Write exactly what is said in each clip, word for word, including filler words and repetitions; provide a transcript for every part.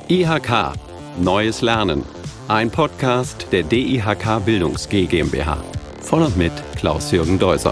I H K – Neues Lernen. Ein Podcast der D I H K Bildungs G GmbH. Von und mit Klaus-Jürgen Deuser.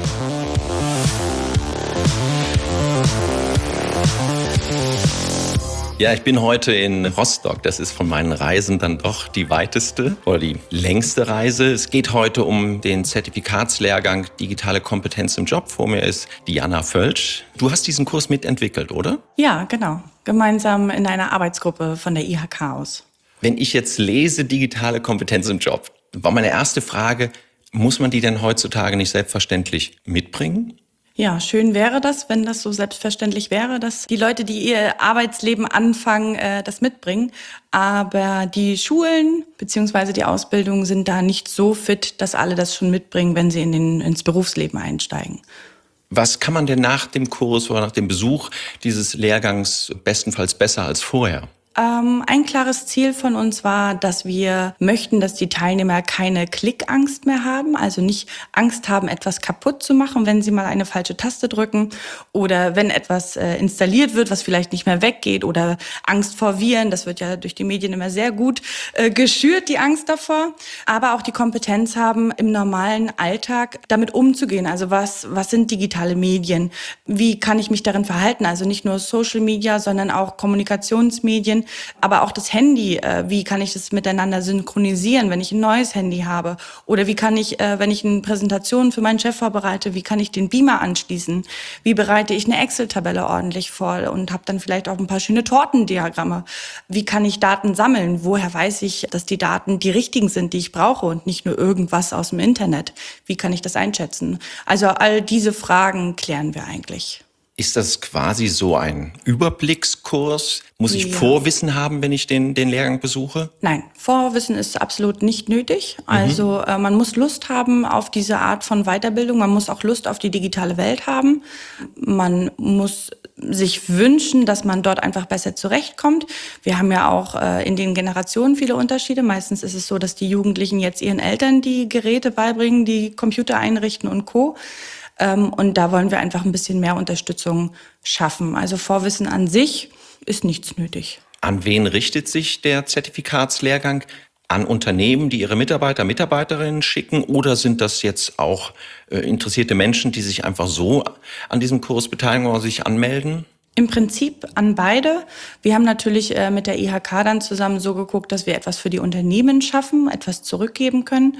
Ja, ich bin heute in Rostock. Das ist von meinen Reisen dann doch die weiteste oder die längste Reise. Es geht heute um den Zertifikatslehrgang Digitale Kompetenz im Job. Vor mir ist Diana Völsch. Du hast diesen Kurs mitentwickelt, oder? Ja, genau. Gemeinsam in einer Arbeitsgruppe von der I H K aus. Wenn ich jetzt lese, digitale Kompetenz im Job, war meine erste Frage, muss man die denn heutzutage nicht selbstverständlich mitbringen? Ja, schön wäre das, wenn das so selbstverständlich wäre, dass die Leute, die ihr Arbeitsleben anfangen, äh, das mitbringen. Aber die Schulen bzw. die Ausbildungen sind da nicht so fit, dass alle das schon mitbringen, wenn sie in den, ins Berufsleben einsteigen. Was kann man denn nach dem Kurs oder nach dem Besuch dieses Lehrgangs bestenfalls besser als vorher? Ähm, ein klares Ziel von uns war, dass wir möchten, dass die Teilnehmer keine Klickangst mehr haben, also nicht Angst haben, etwas kaputt zu machen, wenn sie mal eine falsche Taste drücken oder wenn etwas äh, installiert wird, was vielleicht nicht mehr weggeht oder Angst vor Viren. Das wird ja durch die Medien immer sehr gut äh, geschürt, die Angst davor. Aber auch die Kompetenz haben, im normalen Alltag damit umzugehen. Also was, was sind digitale Medien? Wie kann ich mich darin verhalten? Also nicht nur Social Media, sondern auch Kommunikationsmedien. Aber auch das Handy, wie kann ich das miteinander synchronisieren, wenn ich ein neues Handy habe? Oder wie kann ich, wenn ich eine Präsentation für meinen Chef vorbereite, wie kann ich den Beamer anschließen? Wie bereite ich eine Excel-Tabelle ordentlich vor und habe dann vielleicht auch ein paar schöne Tortendiagramme? Wie kann ich Daten sammeln? Woher weiß ich, dass die Daten die richtigen sind, die ich brauche und nicht nur irgendwas aus dem Internet? Wie kann ich das einschätzen? Also all diese Fragen klären wir eigentlich. Ist das quasi so ein Überblickskurs? Muss ich Ja. Vorwissen haben, wenn ich den, den Lehrgang besuche? Nein, Vorwissen ist absolut nicht nötig. Also äh, man muss Lust haben auf diese Art von Weiterbildung. Man muss auch Lust auf die digitale Welt haben. Man muss sich wünschen, dass man dort einfach besser zurechtkommt. Wir haben ja auch äh, in den Generationen viele Unterschiede. Meistens ist es so, dass die Jugendlichen jetzt ihren Eltern die Geräte beibringen, die Computer einrichten und Co. Und da wollen wir einfach ein bisschen mehr Unterstützung schaffen. Also Vorwissen an sich ist nichts nötig. An wen richtet sich der Zertifikatslehrgang? An Unternehmen, die ihre Mitarbeiter, Mitarbeiterinnen schicken? Oder sind das jetzt auch äh, interessierte Menschen, die sich einfach so an diesem Kurs beteiligen oder sich anmelden? Im Prinzip an beide. Wir haben natürlich äh, mit der I H K dann zusammen so geguckt, dass wir etwas für die Unternehmen schaffen, etwas zurückgeben können.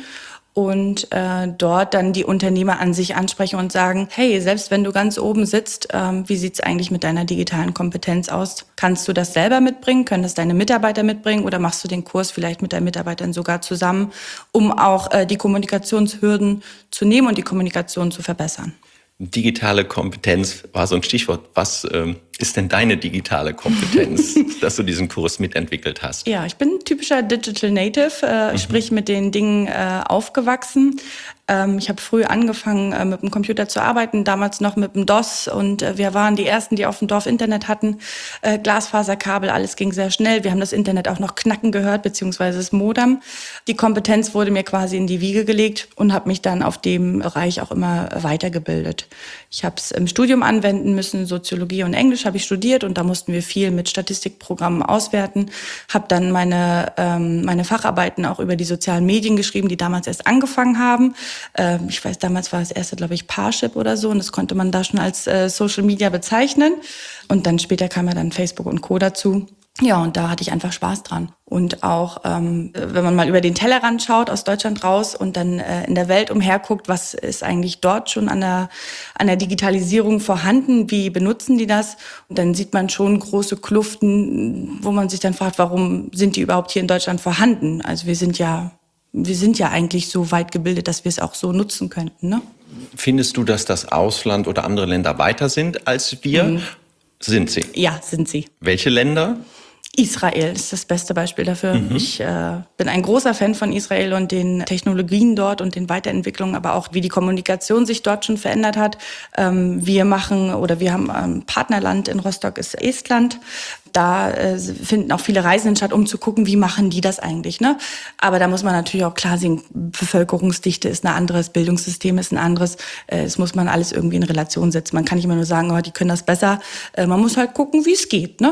Und äh, dort dann die Unternehmer an sich ansprechen und sagen, hey, selbst wenn du ganz oben sitzt, ähm, wie sieht's eigentlich mit deiner digitalen Kompetenz aus? Kannst du das selber mitbringen? Können das deine Mitarbeiter mitbringen? Oder machst du den Kurs vielleicht mit deinen Mitarbeitern sogar zusammen, um auch äh, die Kommunikationshürden zu nehmen und die Kommunikation zu verbessern? Digitale Kompetenz war so ein Stichwort. Was ähm, ist denn deine digitale Kompetenz, dass du diesen Kurs mitentwickelt hast? Ja, ich bin typischer Digital Native, äh, mhm. sprich mit den Dingen äh, aufgewachsen. Ähm, ich habe früh angefangen, äh, mit dem Computer zu arbeiten, damals noch mit dem DOS. Und äh, wir waren die Ersten, die auf dem Dorf Internet hatten. Äh, Glasfaserkabel, alles ging sehr schnell. Wir haben das Internet auch noch knacken gehört, beziehungsweise das Modem. Die Kompetenz wurde mir quasi in die Wiege gelegt und habe mich dann auf dem Bereich auch immer weitergebildet. Ich habe es im Studium anwenden müssen, Soziologie und Englisch habe ich studiert und da mussten wir viel mit Statistikprogrammen auswerten. Habe dann meine ähm, meine Facharbeiten auch über die sozialen Medien geschrieben, die damals erst angefangen haben. Ähm, ich weiß, damals war das erste, glaube ich, Parship oder so und das konnte man da schon als äh, Social Media bezeichnen. Und dann später kam ja dann Facebook und Co. dazu. Ja, und da hatte ich einfach Spaß dran. Und auch, ähm, wenn man mal über den Tellerrand schaut, aus Deutschland raus und dann äh, in der Welt umherguckt, was ist eigentlich dort schon an der, an der Digitalisierung vorhanden, wie benutzen die das? Und dann sieht man schon große Kluften, wo man sich dann fragt, warum sind die überhaupt hier in Deutschland vorhanden? Also wir sind ja, wir sind ja eigentlich so weit gebildet, dass wir es auch so nutzen könnten, ne? Findest du, dass das Ausland oder andere Länder weiter sind als wir? Mhm. Sind sie? Ja, sind sie. Welche Länder? Israel ist das beste Beispiel dafür. Mhm. Ich äh, bin ein großer Fan von Israel und den Technologien dort und den Weiterentwicklungen, aber auch wie die Kommunikation sich dort schon verändert hat. Ähm, wir machen oder wir haben ein Partnerland in Rostock, ist Estland. Da äh, finden auch viele Reisenden statt, um zu gucken, wie machen die das eigentlich, ne? Aber da muss man natürlich auch klar sehen, Bevölkerungsdichte ist ein anderes, Bildungssystem ist ein anderes. Äh, das muss man alles irgendwie in Relation setzen. Man kann nicht immer nur sagen, oh, die können das besser. Äh, man muss halt gucken, wie es geht, ne?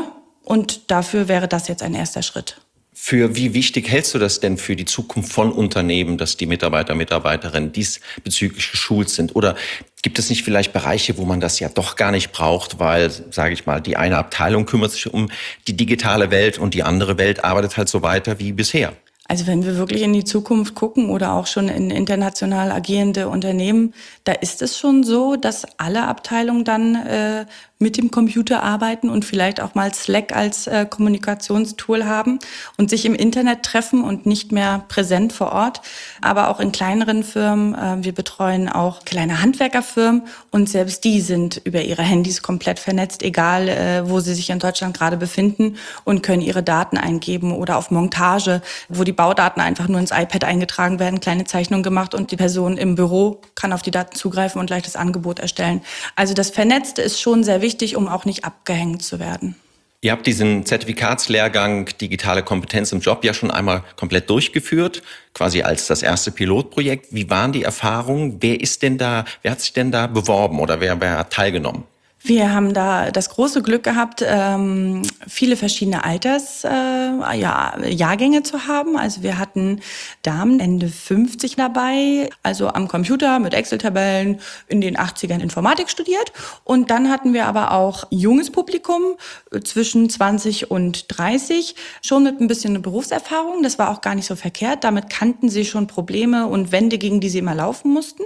Und dafür wäre das jetzt ein erster Schritt. Für wie wichtig hältst du das denn für die Zukunft von Unternehmen, dass die Mitarbeiter, Mitarbeiterinnen diesbezüglich geschult sind? Oder gibt es nicht vielleicht Bereiche, wo man das ja doch gar nicht braucht, weil, sage ich mal, die eine Abteilung kümmert sich um die digitale Welt und die andere Welt arbeitet halt so weiter wie bisher? Also wenn wir wirklich in die Zukunft gucken oder auch schon in international agierende Unternehmen, da ist es schon so, dass alle Abteilungen dann äh, mit dem Computer arbeiten und vielleicht auch mal Slack als äh, Kommunikationstool haben und sich im Internet treffen und nicht mehr präsent vor Ort. Aber auch in kleineren Firmen, äh, wir betreuen auch kleine Handwerkerfirmen und selbst die sind über ihre Handys komplett vernetzt, egal äh, wo sie sich in Deutschland gerade befinden und können ihre Daten eingeben oder auf Montage, wo die Baudaten einfach nur ins iPad eingetragen werden, kleine Zeichnungen gemacht und die Person im Büro kann auf die Daten zugreifen und gleich das Angebot erstellen. Also das Vernetzte ist schon sehr wichtig, um auch nicht abgehängt zu werden. Ihr habt diesen Zertifikatslehrgang Digitale Kompetenz im Job ja schon einmal komplett durchgeführt, quasi als das erste Pilotprojekt. Wie waren die Erfahrungen? Wer ist denn da, wer hat sich denn da beworben oder wer, wer hat teilgenommen? Wir haben da das große Glück gehabt, ähm, viele verschiedene Alters, äh, ja, Jahrgänge zu haben. Also wir hatten Damen Ende fünfzig dabei, also am Computer mit Excel-Tabellen, in den achtzigern Informatik studiert. Und dann hatten wir aber auch junges Publikum äh, zwischen zwanzig und dreißig, schon mit ein bisschen Berufserfahrung. Das war auch gar nicht so verkehrt. Damit kannten sie schon Probleme und Wände, gegen die sie immer laufen mussten.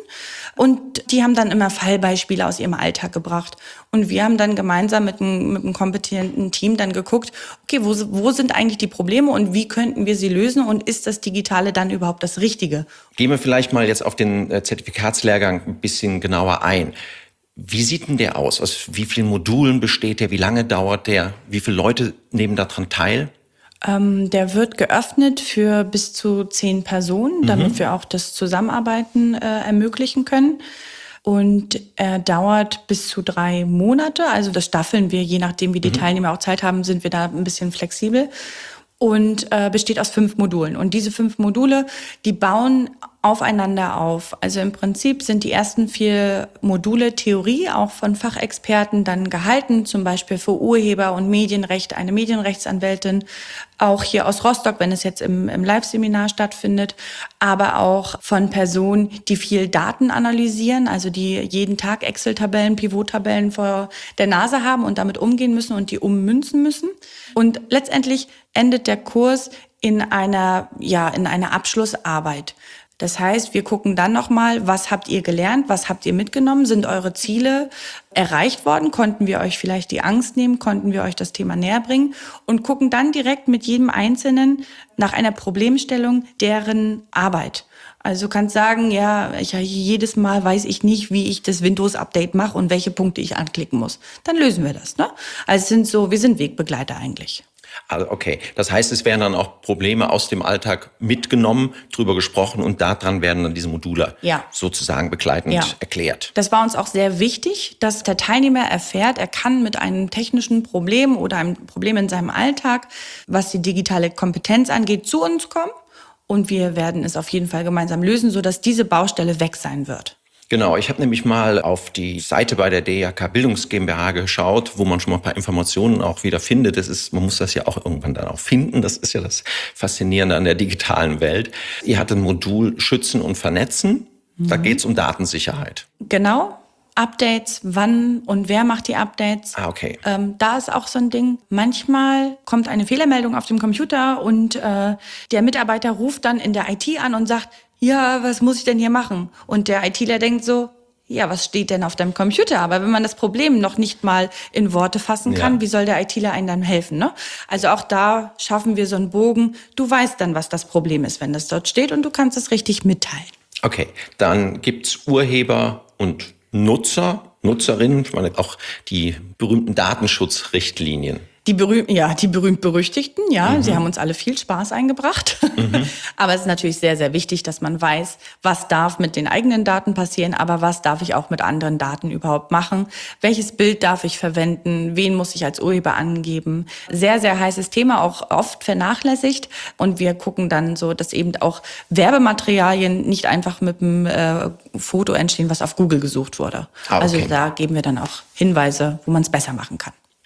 Und die haben dann immer Fallbeispiele aus ihrem Alltag gebracht. Und wir haben dann gemeinsam mit einem, mit einem kompetenten Team dann geguckt, okay, wo, wo sind eigentlich die Probleme und wie könnten wir sie lösen und ist das Digitale dann überhaupt das Richtige? Gehen wir vielleicht mal jetzt auf den Zertifikatslehrgang ein bisschen genauer ein. Wie sieht denn der aus? Aus wie vielen Modulen besteht der? Wie lange dauert der? Wie viele Leute nehmen daran teil? Ähm, der wird geöffnet für bis zu zehn Personen, damit mhm. wir auch das Zusammenarbeiten äh, ermöglichen können. Und er dauert bis zu drei Monate. Also das staffeln wir, je nachdem wie die mhm. Teilnehmer auch Zeit haben, sind wir da ein bisschen flexibel. Und äh, besteht aus fünf Modulen. Und diese fünf Module, die bauen aufeinander auf. Also im Prinzip sind die ersten vier Module Theorie, auch von Fachexperten dann gehalten, zum Beispiel für Urheber- und Medienrecht eine Medienrechtsanwältin, auch hier aus Rostock, wenn es jetzt im, im Live-Seminar stattfindet, aber auch von Personen, die viel Daten analysieren, also die jeden Tag Excel-Tabellen, Pivot-Tabellen vor der Nase haben und damit umgehen müssen und die ummünzen müssen. Und letztendlich endet der Kurs in einer, ja, in einer Abschlussarbeit. Das heißt, wir gucken dann nochmal, was habt ihr gelernt, was habt ihr mitgenommen, sind eure Ziele erreicht worden, konnten wir euch vielleicht die Angst nehmen, konnten wir euch das Thema näher bringen und gucken dann direkt mit jedem Einzelnen nach einer Problemstellung deren Arbeit. Also du kannst sagen, ja, ich, jedes Mal weiß ich nicht, wie ich das Windows-Update mache und welche Punkte ich anklicken muss. Dann lösen wir das, ne? Also es sind so, wir sind Wegbegleiter eigentlich. Also okay, das heißt, es werden dann auch Probleme aus dem Alltag mitgenommen, drüber gesprochen und daran werden dann diese Module ja. sozusagen begleitend ja. erklärt. Das war uns auch sehr wichtig, dass der Teilnehmer erfährt, er kann mit einem technischen Problem oder einem Problem in seinem Alltag, was die digitale Kompetenz angeht, zu uns kommen und wir werden es auf jeden Fall gemeinsam lösen, sodass diese Baustelle weg sein wird. Genau, ich habe nämlich mal auf die Seite bei der D I H K Bildungs GmbH geschaut, wo man schon mal ein paar Informationen auch wieder findet. Das ist, man muss das ja auch irgendwann dann auch finden. Das ist ja das Faszinierende an der digitalen Welt. Ihr hattet ein Modul Schützen und Vernetzen. Mhm. Da geht es um Datensicherheit. Genau. Updates, wann und wer macht die Updates. Ah, okay. Ähm, da ist auch so ein Ding. Manchmal kommt eine Fehlermeldung auf dem Computer und äh, der Mitarbeiter ruft dann in der I T an und sagt, ja, was muss ich denn hier machen? Und der ITler denkt so, ja, was steht denn auf deinem Computer? Aber wenn man das Problem noch nicht mal in Worte fassen kann, ja. wie soll der ITler einem dann helfen? Ne? Also auch da schaffen wir so einen Bogen. Du weißt dann, was das Problem ist, wenn das dort steht und du kannst es richtig mitteilen. Okay, dann gibt's Urheber und Nutzer, Nutzerinnen, ich meine auch die berühmten Datenschutzrichtlinien. Die berühmt, ja, die berühmt-berüchtigten, ja, mhm. sie haben uns alle viel Spaß eingebracht. Mhm. Aber es ist natürlich sehr, sehr wichtig, dass man weiß, was darf mit den eigenen Daten passieren, aber was darf ich auch mit anderen Daten überhaupt machen? Welches Bild darf ich verwenden? Wen muss ich als Urheber angeben? Sehr, sehr heißes Thema, auch oft vernachlässigt. Und wir gucken dann so, dass eben auch Werbematerialien nicht einfach mit einem äh, Foto entstehen, was auf Google gesucht wurde. Ah, okay. Also da geben wir dann auch Hinweise, wo man es besser machen kann.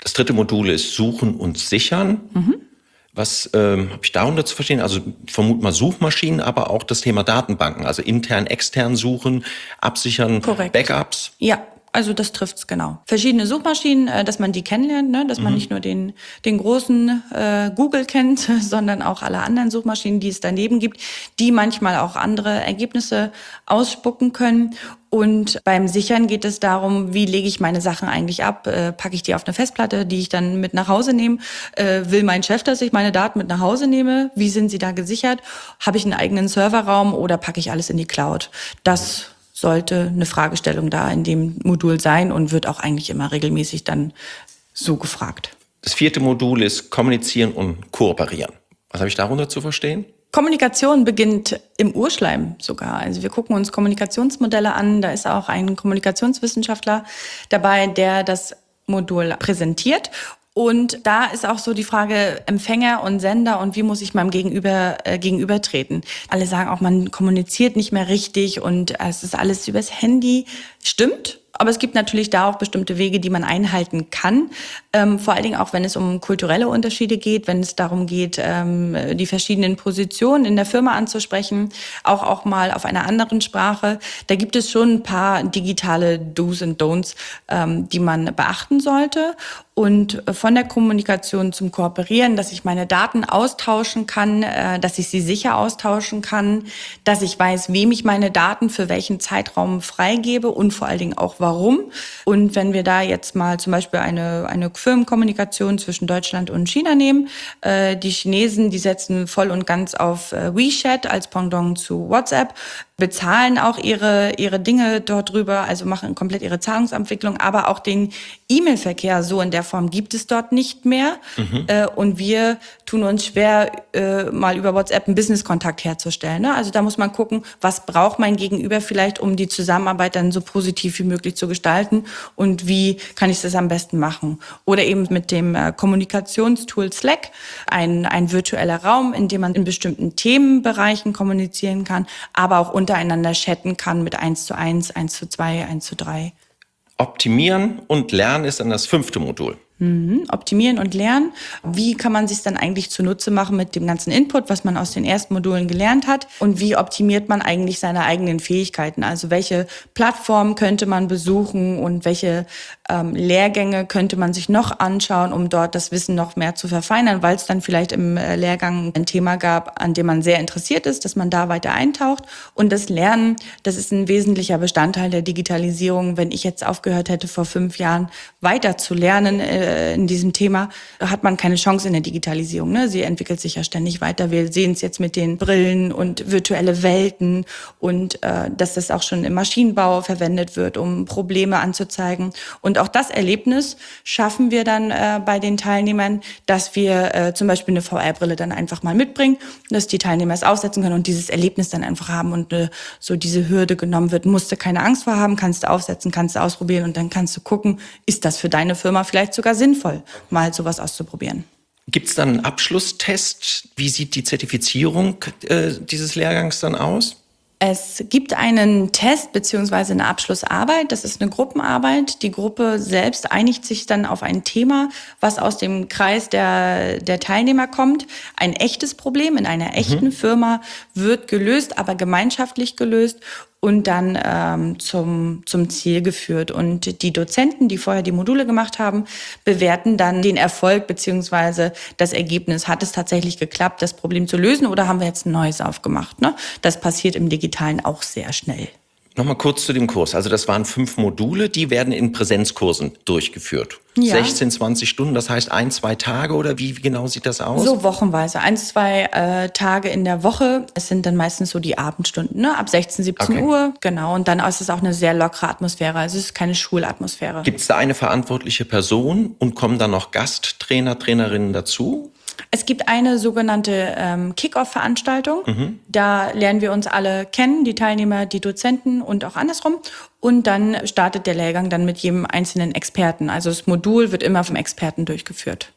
Das dritte Modul ist Suchen und Sichern. Mhm. Was ähm, habe ich darunter zu verstehen? Also vermute mal Suchmaschinen, aber auch das Thema Datenbanken, also intern, extern suchen, absichern, Korrekt. Backups. Ja. Also das trifft's genau. Verschiedene Suchmaschinen, äh, dass man die kennenlernt, ne? dass man mhm. nicht nur den den großen äh, Google kennt, sondern auch alle anderen Suchmaschinen, die es daneben gibt, die manchmal auch andere Ergebnisse ausspucken können. Und beim Sichern geht es darum, wie lege ich meine Sachen eigentlich ab? Äh, packe ich die auf eine Festplatte, die ich dann mit nach Hause nehme? Äh, will mein Chef, dass ich meine Daten mit nach Hause nehme? Wie sind sie da gesichert? Habe ich einen eigenen Serverraum oder packe ich alles in die Cloud? Das sollte eine Fragestellung da in dem Modul sein und wird auch eigentlich immer regelmäßig dann so gefragt. Das vierte Modul ist Kommunizieren und Kooperieren. Was habe ich darunter zu verstehen? Kommunikation beginnt im Urschleim sogar. Also wir gucken uns Kommunikationsmodelle an. Da ist auch ein Kommunikationswissenschaftler dabei, der das Modul präsentiert. Und da ist auch so die Frage Empfänger und Sender und wie muss ich meinem Gegenüber äh, gegenübertreten. Alle sagen auch, man kommuniziert nicht mehr richtig und es ist alles übers Handy. Stimmt. Aber es gibt natürlich da auch bestimmte Wege, die man einhalten kann. Ähm, vor allen Dingen auch, wenn es um kulturelle Unterschiede geht, wenn es darum geht, ähm, die verschiedenen Positionen in der Firma anzusprechen, auch auch mal auf einer anderen Sprache. Da gibt es schon ein paar digitale Do's und Don'ts, ähm, die man beachten sollte. Und von der Kommunikation zum Kooperieren, dass ich meine Daten austauschen kann, äh, dass ich sie sicher austauschen kann, dass ich weiß, wem ich meine Daten für welchen Zeitraum freigebe und vor allen Dingen auch warum. Und wenn wir da jetzt mal zum Beispiel eine, eine Firmenkommunikation zwischen Deutschland und China nehmen, äh, die Chinesen, die setzen voll und ganz auf äh, WeChat als Pendant zu WhatsApp, bezahlen auch ihre ihre Dinge dort drüber, also machen komplett ihre Zahlungsabwicklung, aber auch den E-Mail-Verkehr so in der Form gibt es dort nicht mehr. Mhm. Äh, und wir tun uns schwer, äh, mal über WhatsApp einen Business-Kontakt herzustellen. Ne? Also da muss man gucken, was braucht mein Gegenüber vielleicht, um die Zusammenarbeit dann so positiv wie möglich zu gestalten und wie kann ich das am besten machen. Oder eben mit dem äh, Kommunikationstool Slack, ein, ein virtueller Raum, in dem man in bestimmten Themenbereichen kommunizieren kann, aber auch untereinander chatten kann mit eins zu eins, eins zu zwei, eins zu drei. Optimieren und Lernen ist dann das fünfte Modul. Mhm. Optimieren und lernen. Wie kann man sich dann eigentlich zunutze machen mit dem ganzen Input, was man aus den ersten Modulen gelernt hat? Und wie optimiert man eigentlich seine eigenen Fähigkeiten? Also welche Plattformen könnte man besuchen und welche ähm, Lehrgänge könnte man sich noch anschauen, um dort das Wissen noch mehr zu verfeinern, weil es dann vielleicht im äh, Lehrgang ein Thema gab, an dem man sehr interessiert ist, dass man da weiter eintaucht. Und das Lernen, das ist ein wesentlicher Bestandteil der Digitalisierung. Wenn ich jetzt aufgehört hätte, vor fünf Jahren weiter zu lernen, äh, in diesem Thema, hat man keine Chance in der Digitalisierung. Ne? Sie entwickelt sich ja ständig weiter. Wir sehen es jetzt mit den Brillen und virtuelle Welten und äh, dass das auch schon im Maschinenbau verwendet wird, um Probleme anzuzeigen. Und auch das Erlebnis schaffen wir dann äh, bei den Teilnehmern, dass wir äh, zum Beispiel eine V R-Brille dann einfach mal mitbringen, dass die Teilnehmer es aufsetzen können und dieses Erlebnis dann einfach haben und äh, so diese Hürde genommen wird. Musst du keine Angst vor haben, kannst du aufsetzen, kannst du ausprobieren und dann kannst du gucken, ist das für deine Firma vielleicht sogar sinnvoll, mal sowas auszuprobieren. Gibt es dann einen Abschlusstest? Wie sieht die Zertifizierung äh, dieses Lehrgangs dann aus? Es gibt einen Test beziehungsweise eine Abschlussarbeit. Das ist eine Gruppenarbeit. Die Gruppe selbst einigt sich dann auf ein Thema, was aus dem Kreis der, der Teilnehmer kommt. Ein echtes Problem in einer echten mhm. Firma wird gelöst, aber gemeinschaftlich gelöst und dann ähm, zum, zum Ziel geführt. Und die Dozenten, die vorher die Module gemacht haben, bewerten dann den Erfolg beziehungsweise das Ergebnis. Hat es tatsächlich geklappt, das Problem zu lösen oder haben wir jetzt ein neues aufgemacht? Ne? Das passiert im Digitalen auch sehr schnell. Nochmal kurz zu dem Kurs. Also das waren fünf Module, die werden in Präsenzkursen durchgeführt. Ja. sechzehn, zwanzig Stunden, das heißt ein, zwei Tage oder wie, wie genau sieht das aus? So wochenweise, ein, zwei äh, Tage in der Woche. Es sind dann meistens so die Abendstunden, ne? Ab sechzehn, siebzehn okay. Uhr. Genau, und dann ist es auch eine sehr lockere Atmosphäre. Also es ist keine Schulatmosphäre. Gibt es da eine verantwortliche Person und kommen dann noch Gasttrainer, Trainerinnen dazu? Es gibt eine sogenannte ähm, Kick-Off-Veranstaltung. Mhm. Da lernen wir uns alle kennen, die Teilnehmer, die Dozenten und auch andersrum. Und dann startet der Lehrgang dann mit jedem einzelnen Experten. Also das Modul wird immer vom Experten durchgeführt.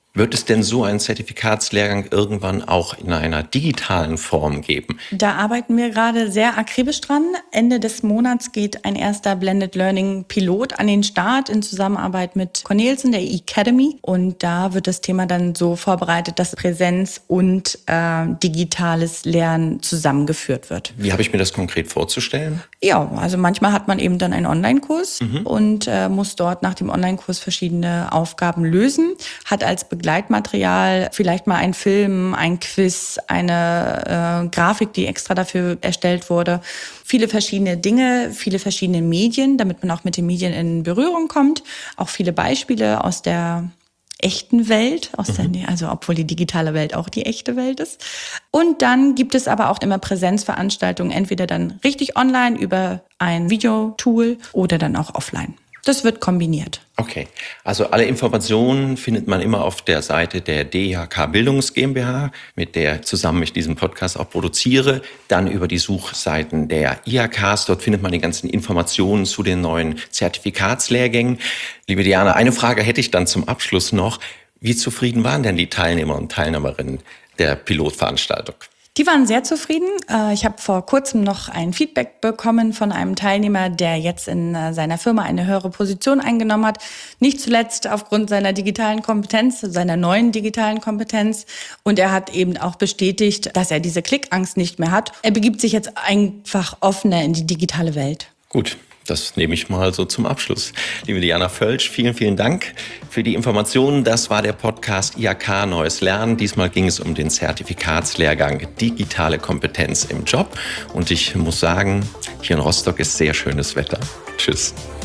Wird es denn so einen Zertifikatslehrgang irgendwann auch in einer digitalen Form geben? Da arbeiten wir gerade sehr akribisch dran. Ende des Monats geht ein erster Blended Learning Pilot an den Start in Zusammenarbeit mit Cornelsen, der E-Academy. Und da wird das Thema dann so vorbereitet, dass Präsenz und äh, digitales Lernen zusammengeführt wird. Wie habe ich mir das konkret vorzustellen? Ja, also manchmal hat man eben dann einen Online-Kurs mhm. und äh, muss dort nach dem Online-Kurs verschiedene Aufgaben lösen, hat als Begleitmaterial vielleicht mal ein Film, ein Quiz, eine äh, Grafik, die extra dafür erstellt wurde. Viele verschiedene Dinge, viele verschiedene Medien, damit man auch mit den Medien in Berührung kommt. Auch viele Beispiele aus der echten Welt, aus der, mhm. also obwohl die digitale Welt auch die echte Welt ist. Und dann gibt es aber auch immer Präsenzveranstaltungen, entweder dann richtig online über ein Videotool oder dann auch offline. Das wird kombiniert. Okay, also alle Informationen findet man immer auf der Seite der D I H K Bildungs GmbH, mit der zusammen ich diesen Podcast auch produziere. Dann über die Suchseiten der I H Ks. Dort findet man die ganzen Informationen zu den neuen Zertifikatslehrgängen. Liebe Diana, eine Frage hätte ich dann zum Abschluss noch. Wie zufrieden waren denn die Teilnehmer und Teilnehmerinnen der Pilotveranstaltung? Die waren sehr zufrieden. Ich habe vor kurzem noch ein Feedback bekommen von einem Teilnehmer, der jetzt in seiner Firma eine höhere Position eingenommen hat. Nicht zuletzt aufgrund seiner digitalen Kompetenz, seiner neuen digitalen Kompetenz. Und er hat eben auch bestätigt, dass er diese Klickangst nicht mehr hat. Er begibt sich jetzt einfach offener in die digitale Welt. Gut. Das nehme ich mal so zum Abschluss. Liebe Diana Völsch, vielen, vielen Dank für die Informationen. Das war der Podcast I H K Neues Lernen. Diesmal ging es um den Zertifikatslehrgang Digitale Kompetenz im Job. Und ich muss sagen, hier in Rostock ist sehr schönes Wetter. Tschüss.